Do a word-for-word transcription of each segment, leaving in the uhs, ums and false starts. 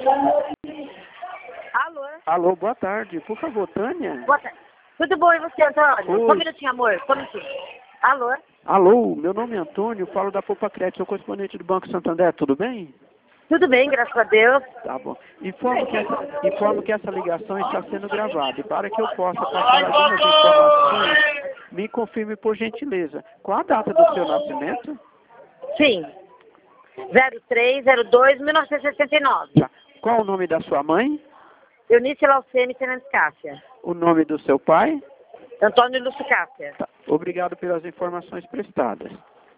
Alô? Alô, boa tarde. Por favor, Tânia? Boa tarde. Tudo bom e você, Antônio? Oi. Só um minutinho, amor. Só um minutinho. Alô? Alô, meu nome é Antônio, falo da Poupa Crédito, sou correspondente do Banco Santander, tudo bem? Tudo bem, graças a Deus. Tá bom. Informo que essa, informo que essa ligação está sendo gravada e para que eu possa passar algumas informações, me confirme por gentileza. Qual a data do seu nascimento? Sim. zero três zero dois mil novecentos e sessenta e nove. Tá. Qual o nome da sua mãe? Eunice Laucene Fernandes Cássia. O nome do seu pai? Antônio Lúcio Cássia. Tá. Obrigado pelas informações prestadas.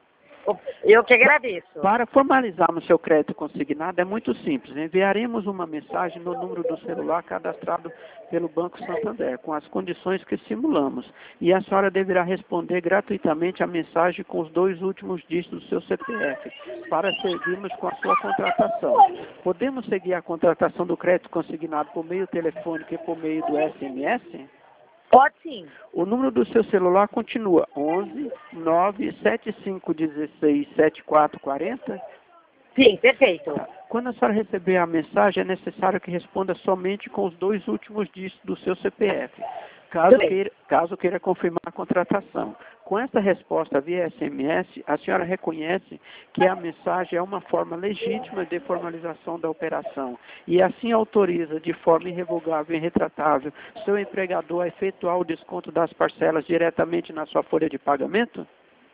Eu que agradeço. Para formalizarmos seu crédito consignado é muito simples. Enviaremos uma mensagem no número do celular cadastrado pelo Banco Santander, com as condições que simulamos. E a senhora deverá responder gratuitamente a mensagem com os dois últimos dígitos do seu C P F, para seguirmos com a sua contratação. Podemos seguir a contratação do crédito consignado por meio telefônico e por meio do S M S? Pode sim. O número do seu celular continua onze nove sete cinco um seis sete quatro quatro zero? Sim, perfeito. Quando a senhora receber a mensagem, é necessário que responda somente com os dois últimos dígitos do seu C P F, caso queira, caso queira confirmar a contratação. Com essa resposta via S M S, a senhora reconhece que a mensagem é uma forma legítima de formalização da operação e assim autoriza de forma irrevogável e irretratável seu empregador a efetuar o desconto das parcelas diretamente na sua folha de pagamento?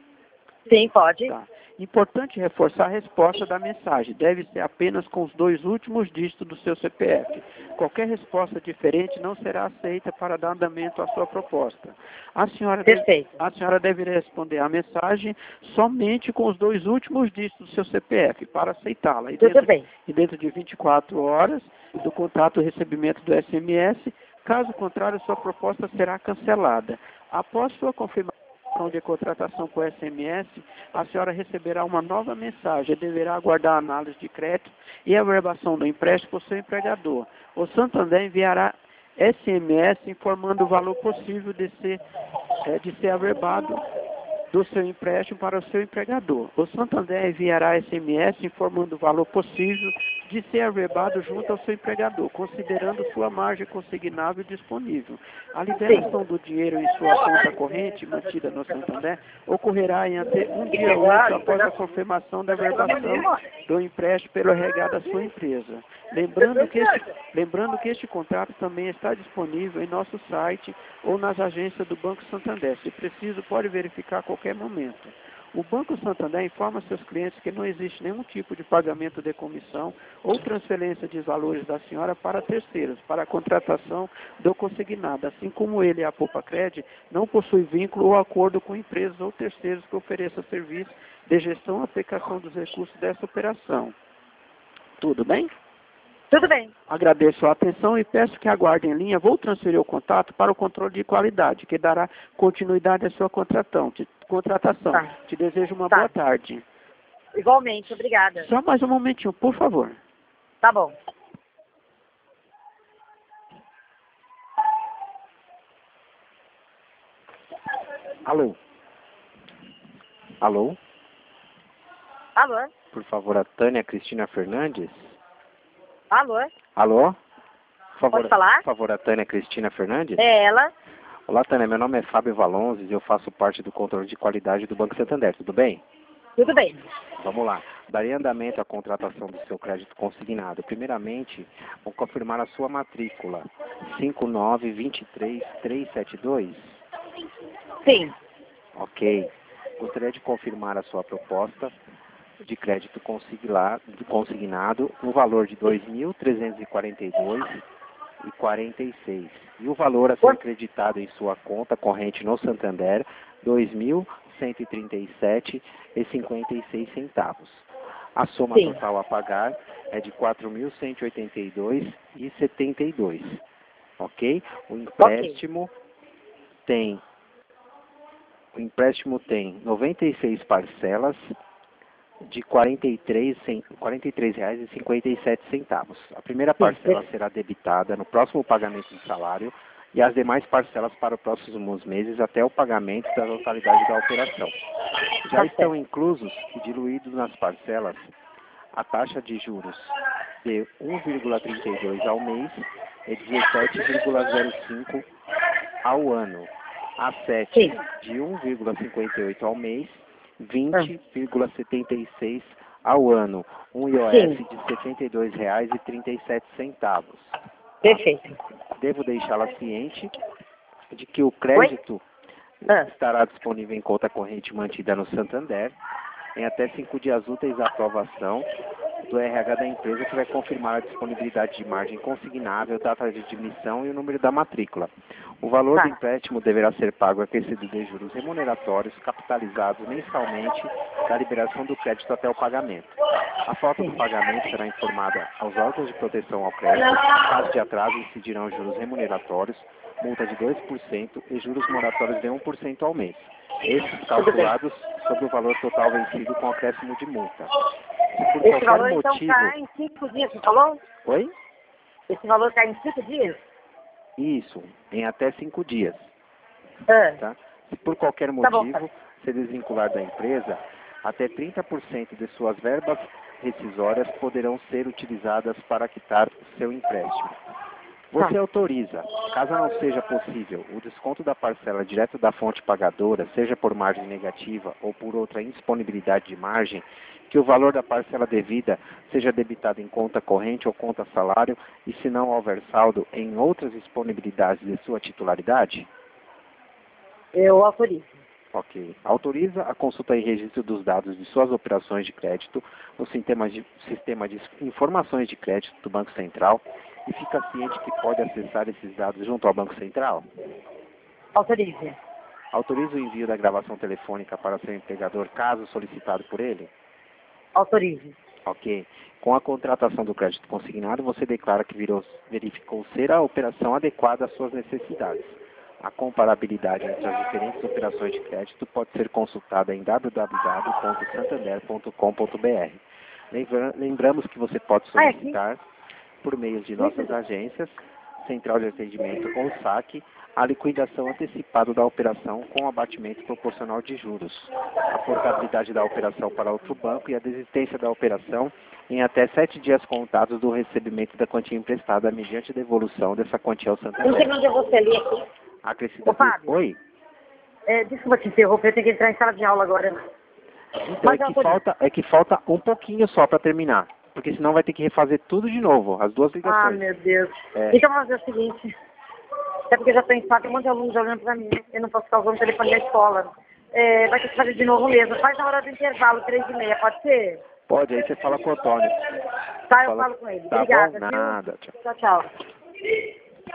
Sim, pode. Tá. Importante reforçar a resposta da mensagem. Deve ser apenas com os dois últimos dígitos do seu C P F. Qualquer resposta diferente não será aceita para dar andamento à sua proposta. A senhora, deve, a senhora deve responder a mensagem somente com os dois últimos dígitos do seu C P F para aceitá-la. E Tudo bem. E dentro de vinte e quatro horas do contato e recebimento do S M S, caso contrário, sua proposta será cancelada. Após sua confirmação de contratação com o S M S, a senhora receberá uma nova mensagem e deverá aguardar a análise de crédito e a averbação do empréstimo por seu empregador. O Santander enviará S M S informando o valor possível de ser, é, de ser averbado do seu empréstimo para o seu empregador. O Santander enviará S M S informando o valor possível de ser averbado junto ao seu empregador, considerando sua margem consignável disponível. A liberação do dinheiro em sua conta corrente, mantida no Santander, ocorrerá em até um dia útil após a confirmação da averbação do empréstimo pelo R H da sua empresa. Lembrando que, este, lembrando que este contrato também está disponível em nosso site ou nas agências do Banco Santander. Se preciso, pode verificar a qualquer momento. O Banco Santander informa seus clientes que não existe nenhum tipo de pagamento de comissão ou transferência de valores da senhora para terceiros, para a contratação do consignado, assim como ele e a Poupa Crédito não possui vínculo ou acordo com empresas ou terceiros que ofereçam serviço de gestão e aplicação dos recursos dessa operação. Tudo bem? Tudo bem. Agradeço a atenção e peço que aguardem em linha. Vou transferir o contato para o controle de qualidade, que dará continuidade à sua contratação. Te, contratação. Tá. Te desejo uma Tá. boa tarde. Igualmente, obrigada. Só mais um momentinho, por favor. Tá bom. Alô? Alô? Alô? Por favor, a Tânia Cristina Fernandes? Alô? Alô? Por favor, Pode falar? Por favor, a Tânia Cristina Fernandes? É ela. Olá, Tânia. Meu nome é Fábio Valonzes e eu faço parte do controle de qualidade do Banco Santander. Tudo bem? Tudo bem. Vamos lá. Darei andamento à contratação do seu crédito consignado. Primeiramente, vou confirmar a sua matrícula. cinco nove dois três três sete dois? Sim. Ok. Gostaria de confirmar a sua proposta de crédito consignado no valor de dois mil trezentos e quarenta e dois reais e quarenta e seis centavos. E o valor a ser creditado em sua conta corrente no Santander, dois mil cento e trinta e sete reais e cinquenta e seis centavos. A soma Sim. total a pagar é de quatro mil cento e oitenta e dois reais e setenta e dois centavos. Ok? O empréstimo okay. tem o empréstimo tem noventa e seis parcelas de quarenta e três reais e cinquenta e sete centavos. A primeira parcela será debitada no próximo pagamento do salário e as demais parcelas para os próximos meses até o pagamento da totalidade da operação. Já estão inclusos e diluídos nas parcelas a taxa de juros de um vírgula trinta e dois ao mês e dezessete vírgula zero cinco ao ano. A sete Sim. de um vírgula cinquenta e oito ao mês, vinte vírgula setenta e seis ao ano. Um I O F Sim. de setenta e dois reais e trinta e sete centavos. Perfeito. Devo deixá-la ciente de que o crédito Ah. estará disponível em conta corrente mantida no Santander em até cinco dias úteis à aprovação do R H da empresa, que vai confirmar a disponibilidade de margem consignável, data de admissão e o número da matrícula. O valor Tá. do empréstimo deverá ser pago acrescido de juros remuneratórios capitalizados mensalmente da liberação do crédito até o pagamento. A falta do pagamento será informada aos órgãos de proteção ao crédito. Caso de atraso, incidirão juros remuneratórios, multa de dois por cento e juros moratórios de um por cento ao mês. Esses calculados sobre o valor total vencido com acréscimo de multa. Se por Esse qualquer valor, motivo... então, cai em cinco dias, você falou? Oi? Esse valor cai em cinco dias? Isso, em até cinco dias. Ah. Tá? Se por qualquer Tá bom, motivo se desvincular da empresa, até trinta por cento de suas verbas rescisórias poderão ser utilizadas para quitar seu empréstimo. Você Tá. autoriza, caso não seja possível, o desconto da parcela direto da fonte pagadora, seja por margem negativa ou por outra indisponibilidade de margem, que o valor da parcela devida seja debitado em conta corrente ou conta salário e, se não houver saldo, em outras disponibilidades de sua titularidade? Eu autorizo. Ok. Autoriza a consulta e registro dos dados de suas operações de crédito no sistema de, sistema de informações de crédito do Banco Central e fica ciente que pode acessar esses dados junto ao Banco Central? Autorize. Autoriza o envio da gravação telefônica para seu empregador caso solicitado por ele? Autorize. Ok. Com a contratação do crédito consignado, você declara que virou, verificou ser a operação adequada às suas necessidades. A comparabilidade entre as diferentes operações de crédito pode ser consultada em w w w ponto santander ponto com ponto b r. Lembra, lembramos que você pode solicitar, por meio de nossas agências, Central de Atendimento ou saque, a liquidação antecipada da operação com abatimento proporcional de juros, a portabilidade da operação para outro banco e a desistência da operação em até sete dias contados do recebimento da quantia emprestada mediante devolução dessa quantia ao Santander. Não sei onde eu vou ser ali aqui. Acrescida Ô, Fábio. Oi? É, desculpa te interromper, eu tenho que entrar em sala de aula agora. Então é que, falta, é que falta um pouquinho só para terminar. Porque senão vai ter que refazer tudo de novo, as duas ligações. Ah, meu Deus. É. Então vamos fazer o seguinte. Até porque eu já estou em sala, tem um monte de alunos olhando para mim. Eu não posso ficar usando o telefone da escola. É, vai ter que fazer de novo mesmo. Faz na hora do intervalo, três e meia, pode ser? Pode, aí você fala com o Antônio. Tá, eu Fala- falo com ele. Tá Obrigada. bom? viu? Nada, tchau. Tchau, tchau.